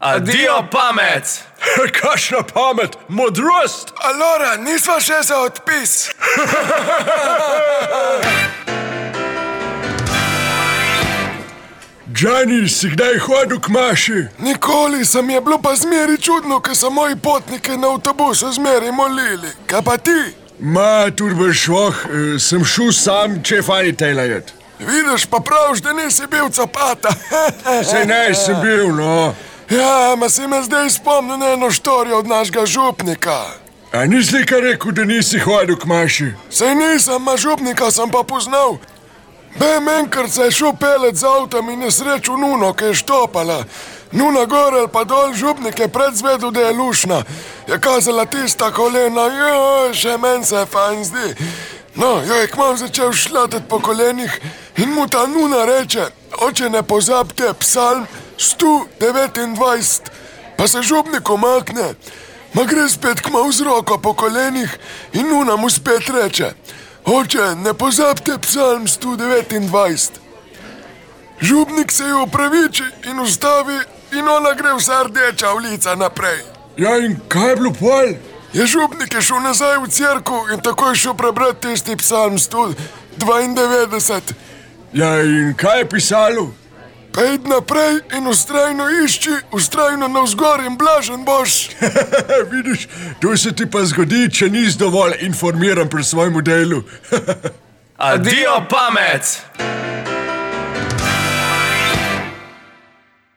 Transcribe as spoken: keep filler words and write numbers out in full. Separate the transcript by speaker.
Speaker 1: Adijo pamet!
Speaker 2: Kakšna pamet, modrost!
Speaker 3: Alora, nisva še za odpis.
Speaker 2: Džani, si kdaj hodil k maši?
Speaker 3: Nikoli, sem je bilo pa zmeri čudno, ker so moji potniki na avtobusu zmeri molili. Kaj pa ti?
Speaker 2: Ma, turbe švoh, sem šel sam, če je fajn tejlajet.
Speaker 3: Vidiš, pa praviš, da nisi bil capata.
Speaker 2: Sej ne, sem bil, no.
Speaker 3: Ja, ma si me zdaj spomnil na eno štorijo od našega župnika.
Speaker 2: A nisi kar rekel, da nisi hodil k maši?
Speaker 3: Sej nisem, ma župnika sem pa poznal. Bem enkrat se je šel pelet z avtom in je srečal Nuno, ki je štopala. Nuna gor ali pa dol, župnik je predzvedel, da je lušna. Je kazala tista kolena, joj, še men se je fajn zdi. No, jo je kmalu začel šlatet po kolenih in mu ta Nuna reče, oče, ne pozabite psalm sto devetindvajset. Pa se župnik omakne, ma gre spet kmalu z roko po kolenih in Nuna mu spet reče, oče, ne pozabite psalm sto devetindvajset. Župnik se jo opraviči in ustavi in ona gre vsa rdeča v lica naprej.
Speaker 2: Ja, in kaj je bilo pol?
Speaker 3: Je župnik je šel nazaj v cerkev in tako je šel prebrati tisti psalm sto dvaindevetdeset.
Speaker 2: Ja, in kaj je pisalo?
Speaker 3: Pejdi naprej in ustrajno išči, ustrajno navzgor in blažen boš.
Speaker 2: Vidiš, to se ti pa zgodi, če nisi dovolj informiran pri svojem delu.
Speaker 1: Adijo pamet!